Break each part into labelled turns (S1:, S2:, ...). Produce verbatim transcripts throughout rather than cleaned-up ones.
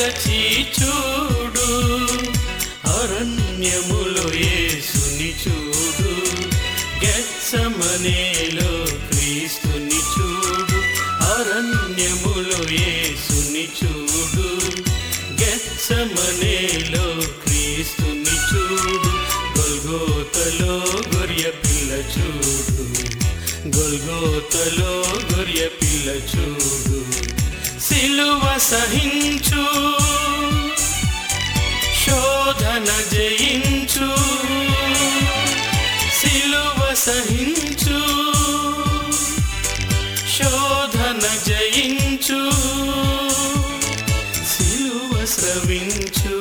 S1: తెరచి చూడు, అరణ్యములో యేసుని చూడు, గెత్సెమనేలో క్రీస్తుని చూడు, అరణ్యములో యేసుని చూడు, గెత్సెమనేలో క్రీస్తుని చూడు, గొల్గోతలో గొర్రె పిల్ల చూడు, గొల్గోతలో గొర్రె పిల్ల చూడు, సిలువ సహించు, శోధన జయించు, సిలువ సహించు, శోధన జయించు, సిలువ స్రవించు,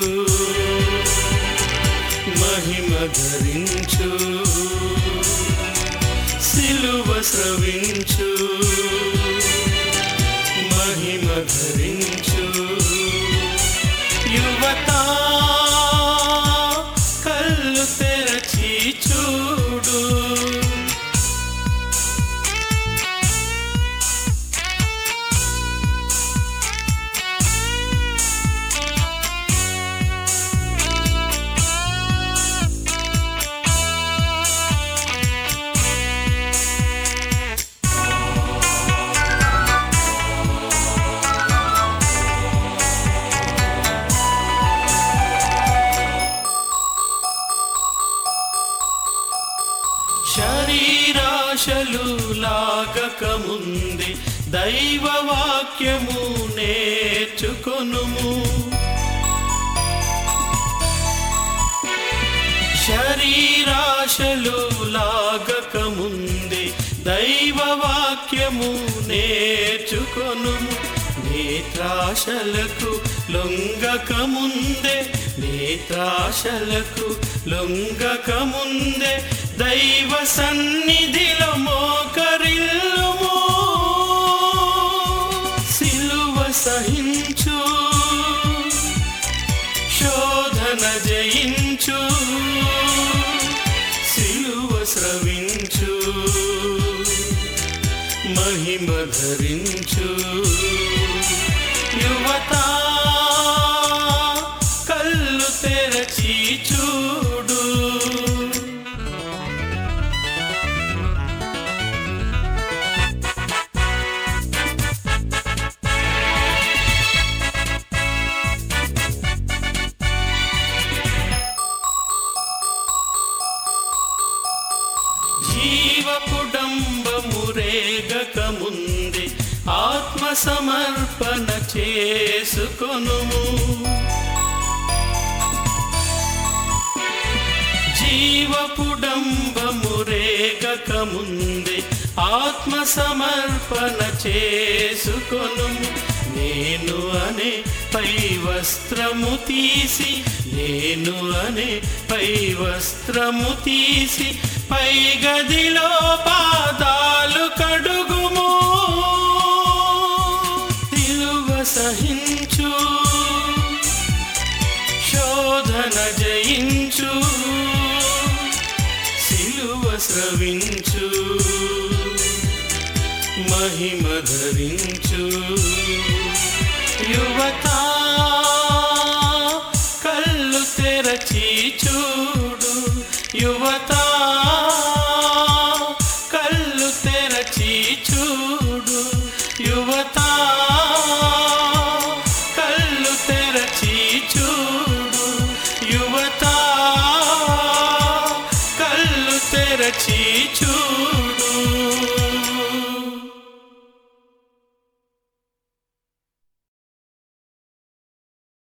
S1: మహిమ ధరించు, సిలువ స్రవించు, మహిమ ధరించు. యువత కళ్ళు తెరచి చూడు, శరీరాశలు లాగక ముందే దైవ వాక్యము నేర్చుకొనుము, శరీరాశలు లాగక ముందే దైవ వాక్యము నేర్చుకొనుము, నేత్రాశలకు లొంగక ముందే, నేత్రాశలకు లొంగక ముందే దైవ సన్నిధిలో మోకరిల్లుము, సిలువ సహించు, శోధన జయించు, సిలువ స్రవించు, మహిమ ధరించు. యువత కళ్ళు తెరచి చూడు, జీవపుడంబము రేగక ముందే ఆత్మ సమర్పణ చేసుకొనుము, జీవపుడంబము రేగక ముందే ఆత్మ సమర్పణ చేసుకొనుము, నేను అనే పై వస్త్రము తీసి, నేను అనే పై వస్త్రము తీసి పై గదిలో పాదాలు కడుగుము, సిలువ సహించు, శోధన జయించు, సిలువ స్రవించు, మహిమ ధరించు. యువత కళ్ళు తెరచి చూడు, యువత కళ్ళు తెరచి చూడు, యువత కళ్ళు తెరచి చూడు, యువత కళ్ళు తెరచి చూడు.